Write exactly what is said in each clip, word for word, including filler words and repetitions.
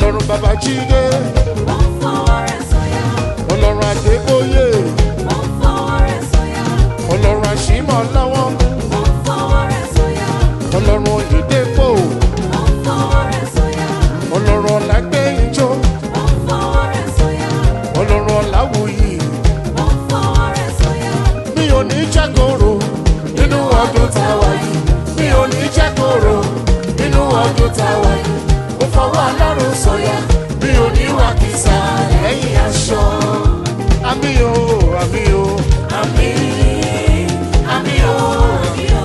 Ọlọ́run bàbá Jídé. Mo ń fọwọ́ rẹ̀ sọ̀yà. Ọlọ́run Adébóyè. Mo ń fọwọ́ rẹ̀ sọ̀yà. Ọlọ́run Àṣìmọ̀ lọ́wọ́. Mo ń fọwọ́ rẹ̀ sọ̀yà. Ọlọ́run Oyèdépò. Mo ń fọwọ́ rẹ̀ sọ̀yà. Ọlọ́run Ọlágbénjó. Mo ń fọwọ́ rẹ̀ sọ̀yà. Ọlọ́run Ọláwùyí. Mo ń fọwọ́ rẹ̀ sọ̀yà. Mi ò ní jágoro nínú ọdún táwa yìí. Mi ò ní jágoro nínú ọdún táwa yìí. Mo fọwọ́ Ọlọ́run sọ̀yà. Mi ò ní wà kìsà lẹ́yìn aṣọ. Àmì o, àmì o, àmì, àmì o, àmì o.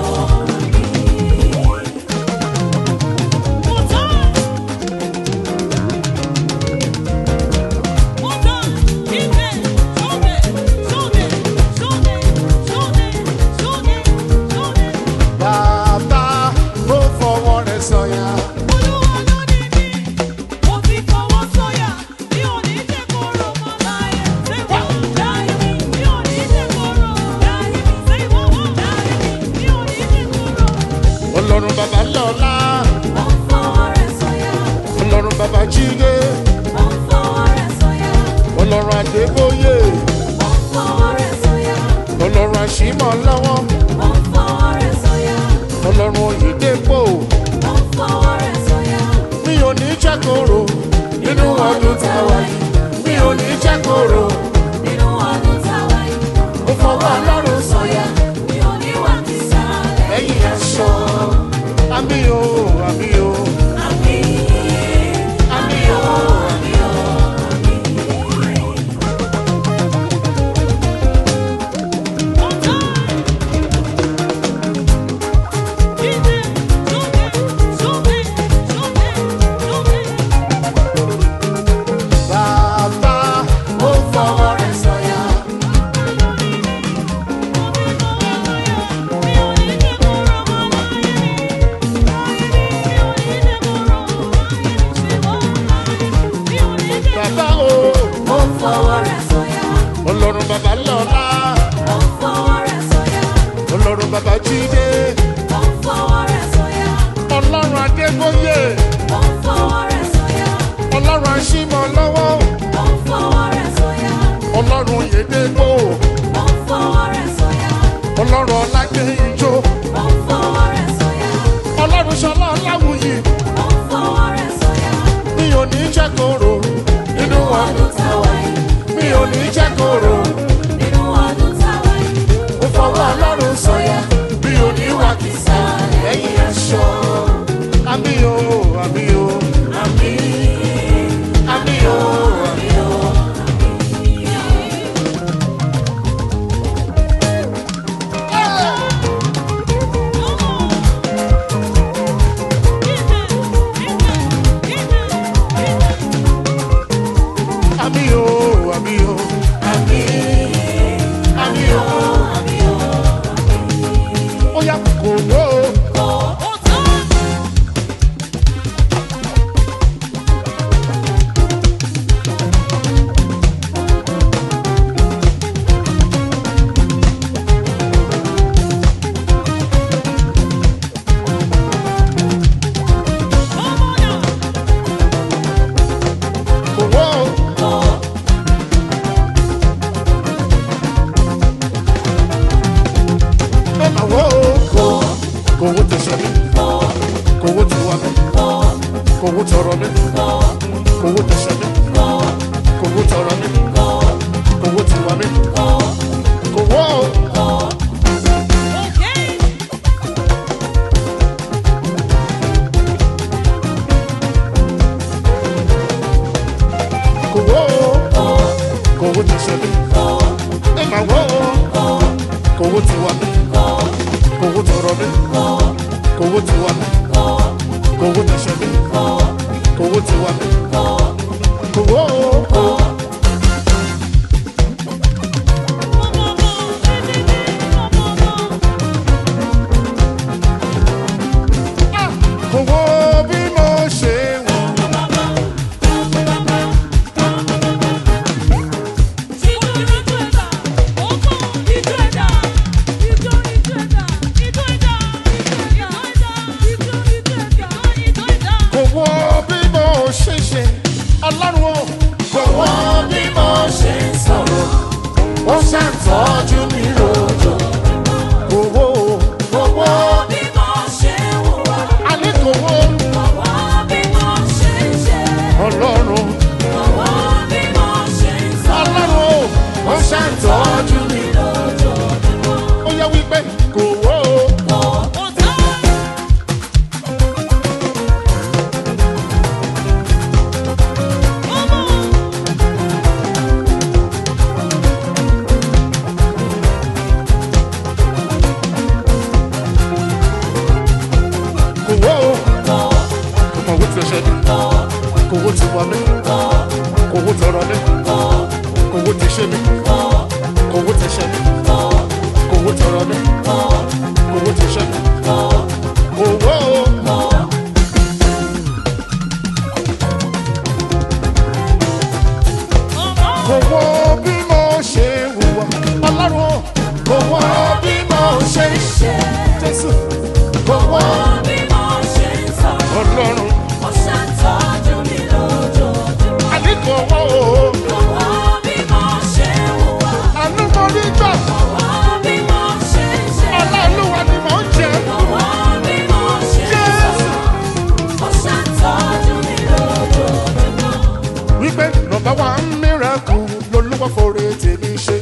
Bàbá mo fọwọ́ rẹ̀ sọ̀yà. Ọlọ́run bàbá lọ́lá. Mo ń fọwọ́ rẹ̀ sọ̀yà. Ọlọ́run bàbá Jídé. Mo ń fọwọ́ rẹ̀ sọ̀yà. Ọlọ́run Adébóyè. Mo ń fọwọ́ rẹ̀ sọ̀yà. Ọlọ́run Àṣìmọ̀ lọ́wọ́. Mo ń fọwọ́ rẹ̀ sọ̀yà. Ọlọ́run Oyèdépò. Mo ń fọwọ́ rẹ̀ sọ̀yà. Mi ò ní jágoro nínú ọdún táwa yìí. Mi ò ní jágoro. Nínú ọdún táwa yìí. Mo fọwọ́ Ọlọ́run sọ̀yà. Mi ò ní wà kìsà Lẹ́yìn aṣọ. Àmì o, àmì o, àmì, àmì o. àmì o, Bàbá mo fọwọ́ rẹ̀ sọ̀yà. Bàbá o, Mo ń fọwọ́ rẹ̀ sọ̀yà. Ọlọ́run bàbá lọ́lá. Mo ń fọwọ́ rẹ̀ sọ̀yà. Ọlọ́run bàbá Jídé. Mo ń fọwọ́ rẹ̀ sọ̀yà. Ọlọ́run Adébóyè. Mo ń fọwọ́ rẹ̀ sọ̀yà. Ọlọ́run Àṣìmọ̀ lọ́wọ́. Mo ń fọwọ́ rẹ̀ sọ̀yà. Ọlọ́run Oyèdépò. Mo ń fọwọ́ rẹ̀ sọ̀yà. Ọlọ́run Ọlágbénjó. Mo ń fọwọ́ rẹ̀ sọ̀yà. Ọlọ́run Ṣọlá Ọláwùyí. Mo ń fọwọ́ rẹ̀ sọ̀yà. Mi ò ní jágoro nínú ọdún táwa yìí. Mi ò ní jágoro. Nínú ọdún táwa yìí. Mo fọwọ́ Ọlọ́run sọ̀yà. Mi ò ní wà kìsà lẹ́yìn aṣọ. Àmì o, àmì o, Àmì, àmì o, àmì o. Àmì o, àmì o, àmì, àmì o, àmì o. Ó yá kò wó. Kò wó. Ẹ máa wó. Kò wó tẹ̀sán mi. Kò wó tiwa mi. Kò wó tọrọ mi. Kò wó tẹ̀sán mi. Kò wó tọrọ mi. Kò wó tiwa mi. Kò wó. Kò wó. Kò wó tẹ̀sán mi. Ẹ máa wó. Kò wó tiwa mi. Kò wó tọrọ mi. Kò wó tiwa mi. Kò wó tẹ̀sán mi. Kò wó tiwa mi. Kò wó. Kò wó bí mo ṣe wọ̀. Kò wó bí mo ṣe ṣe. kówó ti wá mi, kówó tọrọ mi, kówó ti ṣe mi, kówó ti ṣe mi, kówó tọrọ mi, kówó ti ṣe mi, kówó. Kówó bí mo ṣe hùwà, Ọlọ́run kówó bí mo ṣe ṣe, Jésù kówó bí mo ṣe sọ̀rọ̀, Ọlọ́run Ó ṣàtọ́jú mi lójoojúmọ́. àní kówó Kówó bí mo ṣe hùwà. àánú mo rí gbà, Kówó bí mo ṣe ṣe. Ọlọ́run ni mò ń jẹ. Kówó bí mo ṣe sọ̀rọ̀. Ó ṣàtọ́jú mi lójoojúmọ́. Wípé nọmba wá ń miracle lolúwa fòrè tèmi ṣe.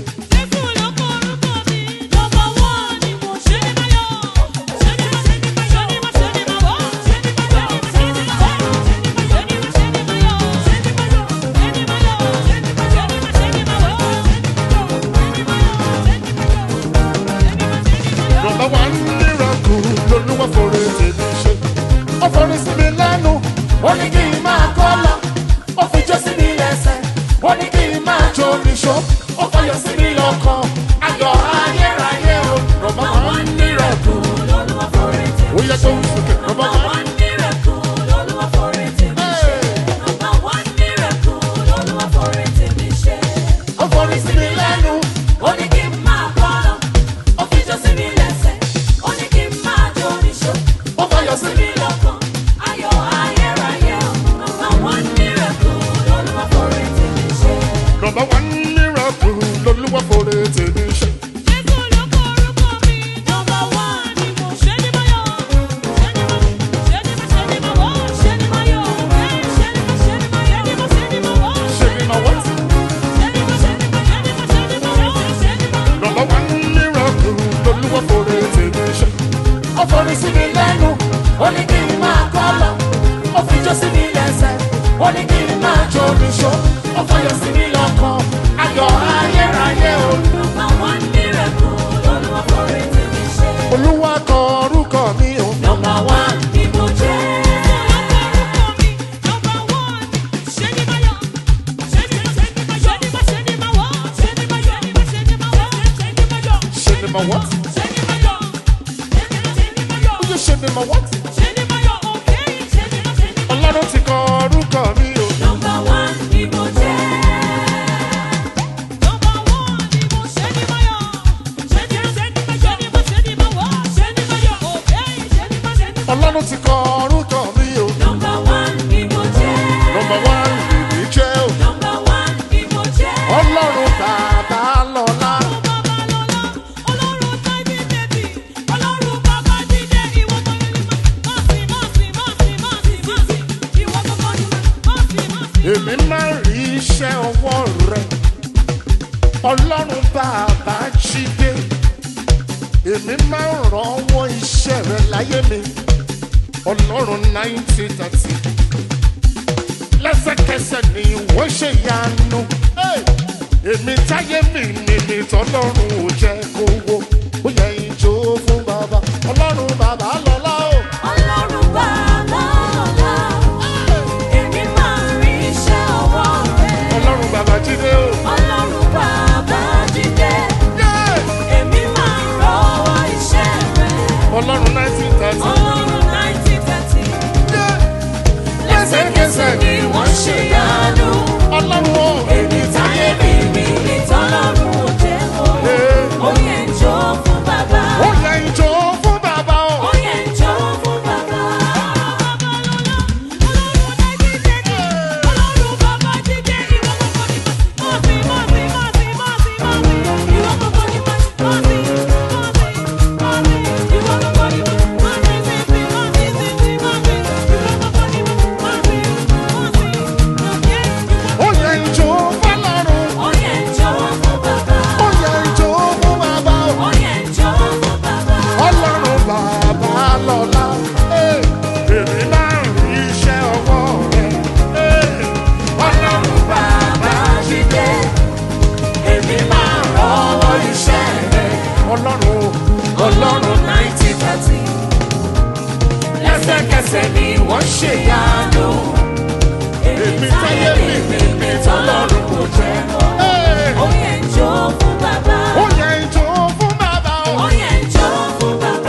Nọmba wá ń miracle lolúwa fòrè tèmi ṣe. Ó forí sí mi lẹ́nu, ó ní kí n máa kọ́ lọ. Ó fi jó sí mi lẹ́sẹ̀, ó ní kí n máa jó níṣó. Ó fọyọ̀ sí mi lọ́kàn, ayọ̀ ayérayé o. Nọmba wá ń miracle, Olúwa forí tì ó yẹ tó ń sókè. Nọmba wá ń One miracle, Olúwa forí tì mí ṣe. Number one miracle, Olúwa forí tì mí ṣe. ó forí sí mi lẹ́nu, Ó ní kí n máa bọ́ lọ, ó fi jó sí mi lẹ́sẹ̀. Ó ní kí n máa jó níṣó, ó fọyọ̀ sí mi. mi lọ́kàn. Ayọ̀ ayérayé o. Number one miracle, Olúwa forí tì mí ṣe. Nọmba wá ń miracle lolúwa fòrè tèmi ṣe. Jésù ló kọ orúkọ mi. Number one ni mo ṣe ní báyọ̀. Ṣé ní bá ṣe ní bá ṣe ní bá wọ́. Ṣé ní báyọ̀. Ṣé ní bá ṣe ní bá ṣe ní bá ṣe ní bá wọ́. Ṣé ni màá wá? Ṣé ní bá ṣe ní bá ṣe ní bá ṣe ní bá wọ́. Ṣé ní bá. Nọmba wá ń miracle lolúwa fòrè tèmi ṣe. Ó forí sí mi lẹ́nu, ó ní kí n máa kọ́ lọ. Ó fi jó sí mi lẹ́sẹ̀, ó ní kí n máa jó níṣó. Ó fọyọ̀ sí mi lọ́kàn, ayọ̀ ayérayé o. Number one miracle, Olúwa forí tì mí ṣe. Olúwa kọ orúkọ mi o. Number one ni mo jẹ́. Number one, ṣé ní báyọ̀. Ṣé ní bá ṣe ní bá ṣe ní bá ṣe ní bá wọ́. Ṣé ní báyọ̀. Ṣé ní bá wọ́. Ṣé ní báyọ̀. Ṣé ni màá wá? Ṣé ní báyọ̀. Ṣé ní báyọ̀. Ó yẹ ṣé ni màá wá? Ṣé ní báyọ̀. Okay. Ṣé ní bá ṣe ní bá. Ọlọ́run ti kọ orúkọ mi o. Number one ni mo jẹ́. Number one ni mo ṣe ní báyọ̀. Ṣé ní bá ṣe ní bá ṣe ní bá ṣe ní bá wọ́. Ṣé ní báyọ̀. Okay. Ṣé ní bá ṣe ní bá. Ọlọ́run ti kọ orúkọ mi o. Number one ni mo jẹ́. Nọmba wá lèmi jẹ́ o. Number one ni mo jẹ́. Ọlọ́run bàbá lọ́lá. Ọlọ́run táìbì bèbí, Ọlọ́run bàbá jíjẹ, ìwọ tó lè máa sì máa sì máa sì máa sì máa sì, ìwọ tó kọ́ ni máa sì máa sì. Èmi máa rí iṣẹ́ ọwọ́ rẹ̀. Ọlọ́run bàbá jíde. Èmi máa rànwọ́ iṣẹ́ rẹ̀ láyé mi. Ọlọ́run náìtì tàtì. Lẹ́sẹ̀kẹsẹ̀ ni wọ́n ṣe yanu. Hey! Èmi táyé mi nìmi tọ́lọ́run ò jẹ́ kówó. Ó yẹ ìjó fún bàbá. Ọlọ́run bàbá lọ́lá o. Ọlọ́run bàbá ọ̀la, èmi máa rí iṣẹ́ ọwọ́ rẹ̀. Ọlọ́run bàbá jíde o. Ọlọ́run bàbá jíjẹ, Yeah! èmi máa rọ́wọ́ iṣẹ́ rẹ̀. Ọlọ́run náìtì tàtì. Ọlọ́run ninety thirty, Yeah! lẹ́sẹ̀kẹsẹ̀ ni wọ́n ṣe yanu. Ọlọ́run o. Èmi táyé mi mi ní tọ́lọ́run ò jẹ́ owó. Yeah! Ó yẹ ń jó fún bàbá. Ó yẹ ìjó fún bàbá o. Ó yẹ ń jó mi táyé mi mi mi tọ́lọ́run kò jẹ́ mọ́. Ó yẹ ń jó fún bàbá. Ó yẹ ń jó fún bàbá o. Ó yẹ ń jó fún bàbá.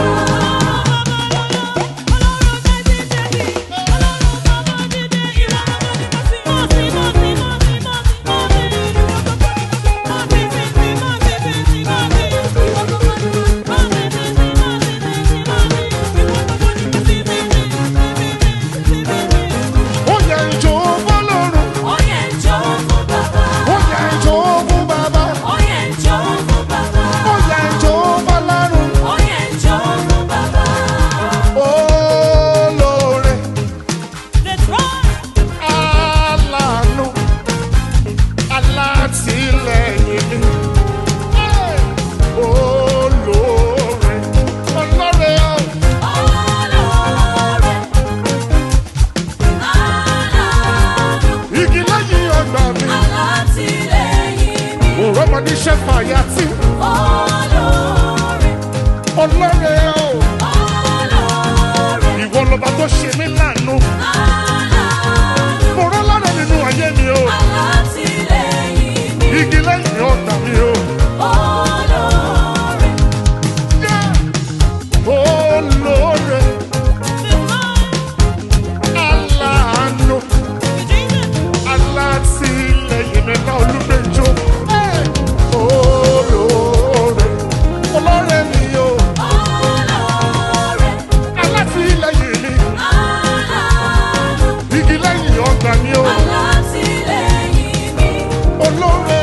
Ó yẹ ń jó fọ́lọ́run. Ó yẹ ń jó fún bàbá. Ó yẹ ń jó fún bàbá. Ó yẹ ń jó fún bàbá. Ó yẹ ń jó fọ́lọ́run. Ó yẹ ń jó fún bàbá. Olóore, Let's run. aláàánú, alátìlẹ́yìn mi. Olóore, olóore o. Olóore, aláàánú, Igi lẹ́yìn ọgbà mi. alátìlẹ́yìn mi. Òrọ́mọdé ṣe fàyà tí. Olóore, Olóore o. olóore, Ìwọ lọba tó ṣe mí láàánú. aláàánú, Mo rán lára nínú ayé mi o. alátìlẹ́yìn mi. Igi lẹ́yìn ọgbà mi o. Olóore, Olóore, aláàánú, alátìlẹ́yìn mi náà olúgbẹ́jọ́. Olóore, olóore mi o. olóore, Alátìlẹ́yìn mi. aláàánú, Igi lẹ́yìn ọgbà mi o. alátìlẹ́yìn mi. Olóore,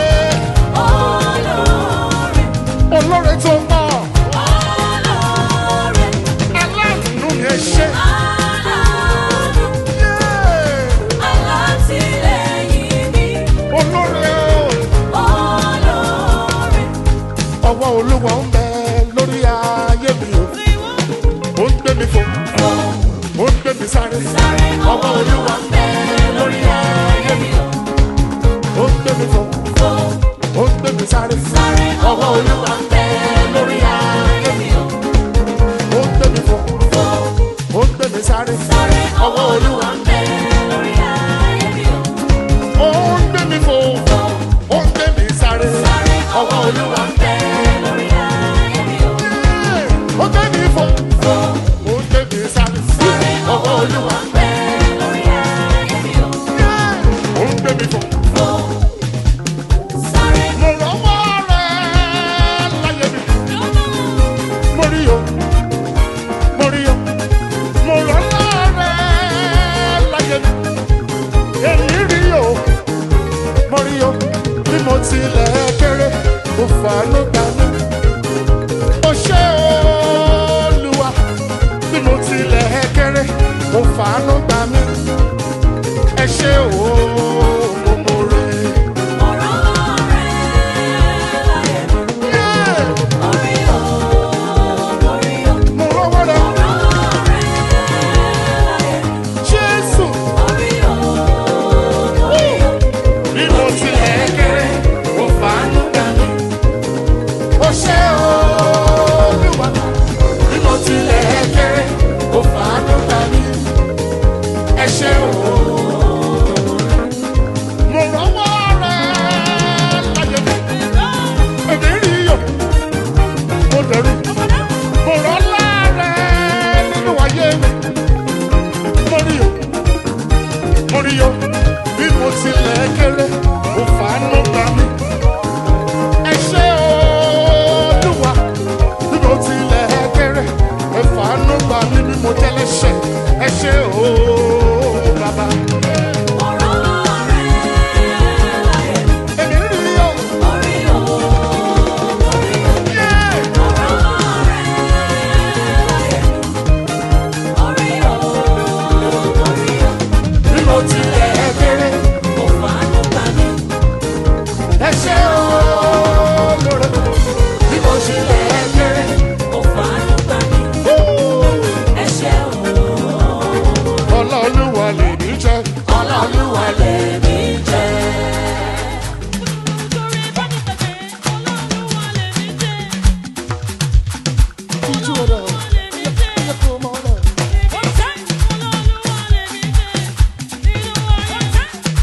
Olóore, olóore tó pọ̀. olóore, Aláàánú mi ẹ ṣé. aláàánú, Yeah. alátìlẹ́yìn mi. Olóore o. Olóore, Ọwọ́ Olúwa ń bẹ lórí ayé mi o. Ó ń gbé mi fò, ó ń gbé mi sáré. sáré ọwọ́ Olúwa ń bẹ lórí ayé mi o. Ó ń gbé mi fò, Fò, ó ń gbé mi sáré. sáré ọwọ́ Olúwa ń bẹ lórí ayé mi o. Ó ń gbé mi fò, Fò, ó ń gbé mi sáré. sáré ọwọ́ Olúwa ń bẹ lórí ayé mi o. Ó ń gbé mi fò, Fò, ó ń gbé mi sáré. sáré ọwọ́ Olúwa ń bẹ lórí ayé mi o. Yeah. Ó gbé mi fò, Fò, ó ń gbé mi sáré. sáré ọwọ́ Olúwa ń bẹ lórí ayé mi o. Yeah. Ó ń gbé mi fò. Fò, sáré Mo rọ́wọ́ rẹ̀ láyé mi. Mo rí o, mo rí o, mo rọ́wọ́ rẹ̀ láyé mi. Èmi rí o, mo rí o, bí mo tilẹ̀ kéré, mo fàánú gbà mí. Mo ṣe Olúwa, bí mo tilẹ̀ kéré, mo fàánú gbà mí. Ẹ ṣé o, mo mọ̀ rẹ̀. ọ̀rọ̀ rẹ̀ láyé mi. Yeah. Orí o, orí o, Mo rọ́wọ́ rẹ̀, ọ̀rọ̀ rẹ̀ láyé mi. Jésù. Orí o, orí o, Bí mo tilẹ̀ kéré, mo fàánú gbà mí.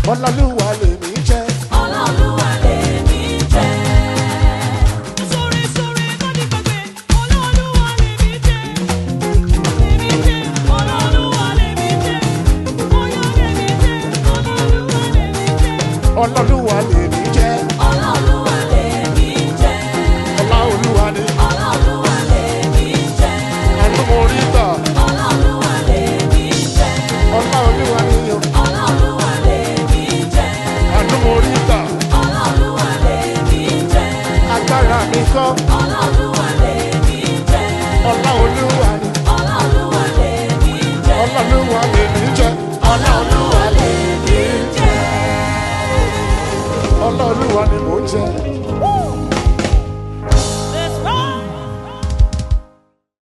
Ọlọ́lúwa lèmi jẹ́. Ọlọ́olúwa lèmi jẹ́. Sórí sórí lórí gbàgbé, Ọlọ́olúwa lèmi jẹ́. Lèmi jẹ́, Ọlọ́olúwa lèmi jẹ́. Ọyọ́ lèmi jẹ́, Ọlọ́olúwa lèmi jẹ́. Ọlọ́lúwa lèmi jẹ́. Ọlọ́olúwa lèmi jẹ́. Ọláolúwa ni. Ọlọ́olúwa lèmi jẹ́. Àánú mo rí gbà. Ọlọ́olúwa lèmi jẹ́. Ọláolúwa ni o. Ọlọ́olúwa lèmi jẹ́. Àánú mo rí gbà. Ọlọ́olúwa lèmi jẹ́. Agbára mi kọ́. Ọlọ́olúwa lèmi jẹ́. Ọláolúwa ni. Ọlọ́olúwa lèmi jẹ́. Ọlọ́lúwa lèmi jẹ́. Ọlọ́olúwa lèmi jẹ́. Ọlọ́olúwa ni mò ń jẹ́.